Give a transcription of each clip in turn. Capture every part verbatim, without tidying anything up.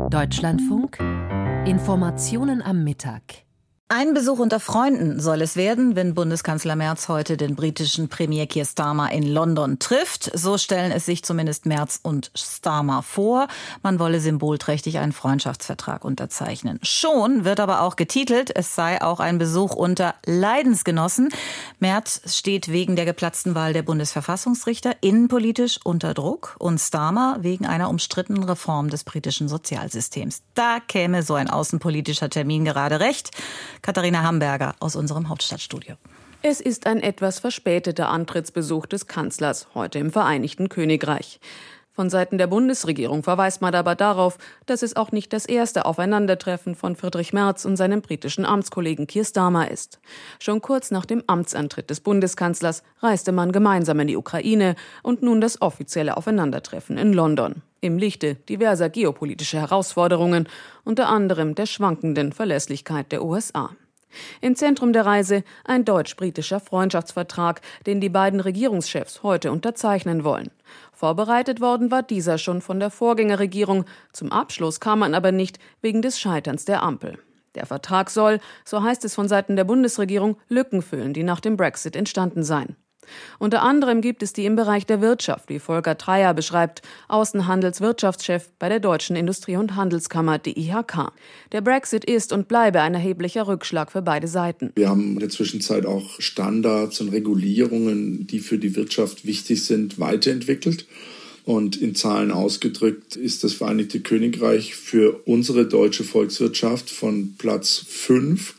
Deutschlandfunk. Informationen am Mittag. Ein Besuch unter Freunden soll es werden, wenn Bundeskanzler Merz heute den britischen Premier Keir Starmer in London trifft. So stellen es sich zumindest Merz und Starmer vor. Man wolle symbolträchtig einen Freundschaftsvertrag unterzeichnen. Schon wird aber auch getitelt, es sei auch ein Besuch unter Leidensgenossen. Merz steht wegen der geplatzten Wahl der Bundesverfassungsrichter innenpolitisch unter Druck und Starmer wegen einer umstrittenen Reform des britischen Sozialsystems. Da käme so ein außenpolitischer Termin gerade recht. Katharina Hamburger aus unserem Hauptstadtstudio. Es ist ein etwas verspäteter Antrittsbesuch des Kanzlers heute im Vereinigten Königreich. Von Seiten der Bundesregierung verweist man aber darauf, dass es auch nicht das erste Aufeinandertreffen von Friedrich Merz und seinem britischen Amtskollegen Keir Starmer ist. Schon kurz nach dem Amtsantritt des Bundeskanzlers reiste man gemeinsam in die Ukraine und nun das offizielle Aufeinandertreffen in London. Im Lichte diverser geopolitischer Herausforderungen, unter anderem der schwankenden Verlässlichkeit der U S A. Im Zentrum der Reise ein deutsch-britischer Freundschaftsvertrag, den die beiden Regierungschefs heute unterzeichnen wollen. Vorbereitet worden war dieser schon von der Vorgängerregierung. Zum Abschluss kam man aber nicht wegen des Scheiterns der Ampel. Der Vertrag soll, so heißt es von Seiten der Bundesregierung, Lücken füllen, die nach dem Brexit entstanden seien. Unter anderem gibt es die im Bereich der Wirtschaft, wie Volker Treyer beschreibt, Außenhandelswirtschaftschef bei der Deutschen Industrie- und Handelskammer, D I H K. Der Brexit ist und bleibe ein erheblicher Rückschlag für beide Seiten. Wir haben in der Zwischenzeit auch Standards und Regulierungen, die für die Wirtschaft wichtig sind, weiterentwickelt. Und in Zahlen ausgedrückt ist das Vereinigte Königreich für unsere deutsche Volkswirtschaft von Platz fünf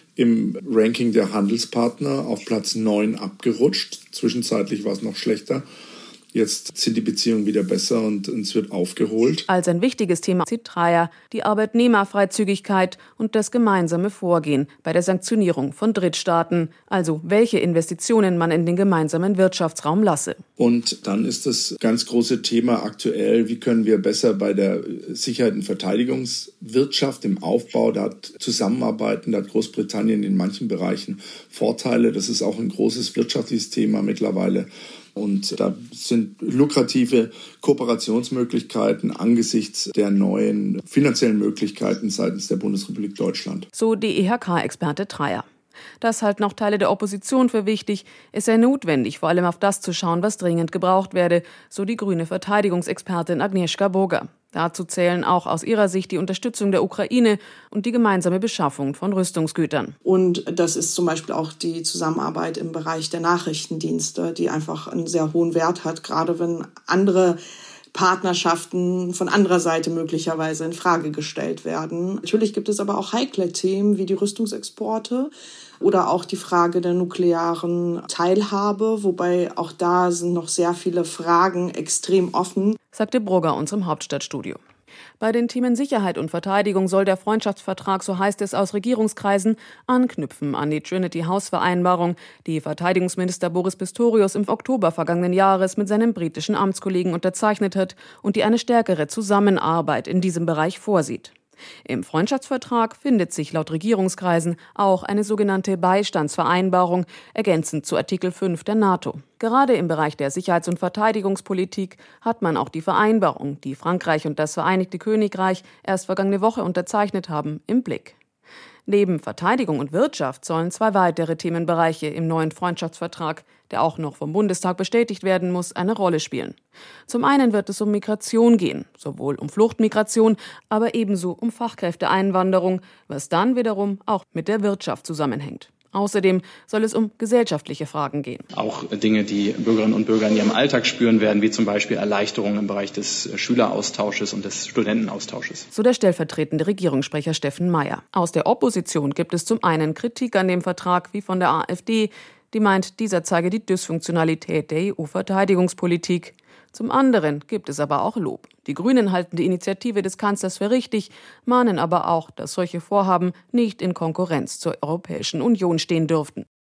im Ranking der Handelspartner auf Platz neun abgerutscht. Zwischenzeitlich war es noch schlechter. Jetzt sind die Beziehungen wieder besser und es wird aufgeholt. Als ein wichtiges Thema sieht Treyer die Arbeitnehmerfreizügigkeit und das gemeinsame Vorgehen bei der Sanktionierung von Drittstaaten, also welche Investitionen man in den gemeinsamen Wirtschaftsraum lasse. Und dann ist das ganz große Thema aktuell, wie können wir besser bei der Sicherheit- und Verteidigungswirtschaft im Aufbau, da hat zusammenarbeiten, da hat Großbritannien in manchen Bereichen Vorteile. Das ist auch ein großes wirtschaftliches Thema mittlerweile. Und da sind lukrative Kooperationsmöglichkeiten angesichts der neuen finanziellen Möglichkeiten seitens der Bundesrepublik Deutschland. So D I H K-Experte Treyer. Das halten auch Teile der Opposition für wichtig. Es sei notwendig, vor allem auf das zu schauen, was dringend gebraucht werde, so die grüne Verteidigungsexpertin Agnieszka Boger. Dazu zählen auch aus ihrer Sicht die Unterstützung der Ukraine und die gemeinsame Beschaffung von Rüstungsgütern. Und das ist zum Beispiel auch die Zusammenarbeit im Bereich der Nachrichtendienste, die einfach einen sehr hohen Wert hat, gerade wenn andere Partnerschaften von anderer Seite möglicherweise in Frage gestellt werden. Natürlich gibt es aber auch heikle Themen wie die Rüstungsexporte oder auch die Frage der nuklearen Teilhabe, wobei auch da sind noch sehr viele Fragen extrem offen, sagte Brugger unserem Hauptstadtstudio. Bei den Themen Sicherheit und Verteidigung soll der Freundschaftsvertrag, so heißt es aus Regierungskreisen, anknüpfen an die Trinity-House-Vereinbarung, die Verteidigungsminister Boris Pistorius im Oktober vergangenen Jahres mit seinem britischen Amtskollegen unterzeichnet hat und die eine stärkere Zusammenarbeit in diesem Bereich vorsieht. Im Freundschaftsvertrag findet sich laut Regierungskreisen auch eine sogenannte Beistandsvereinbarung, ergänzend zu Artikel fünf der NATO. Gerade im Bereich der Sicherheits- und Verteidigungspolitik hat man auch die Vereinbarung, die Frankreich und das Vereinigte Königreich erst vergangene Woche unterzeichnet haben, im Blick. Neben Verteidigung und Wirtschaft sollen zwei weitere Themenbereiche im neuen Freundschaftsvertrag, der auch noch vom Bundestag bestätigt werden muss, eine Rolle spielen. Zum einen wird es um Migration gehen, sowohl um Fluchtmigration, aber ebenso um Fachkräfteeinwanderung, was dann wiederum auch mit der Wirtschaft zusammenhängt. Außerdem soll es um gesellschaftliche Fragen gehen. Auch Dinge, die Bürgerinnen und Bürger in ihrem Alltag spüren werden, wie zum Beispiel Erleichterungen im Bereich des Schüleraustausches und des Studentenaustausches. So der stellvertretende Regierungssprecher Steffen Mayer. Aus der Opposition gibt es zum einen Kritik an dem Vertrag wie von der AfD, die meint, dieser zeige die Dysfunktionalität der E U-Verteidigungspolitik. Zum anderen gibt es aber auch Lob. Die Grünen halten die Initiative des Kanzlers für richtig, mahnen aber auch, dass solche Vorhaben nicht in Konkurrenz zur Europäischen Union stehen dürften.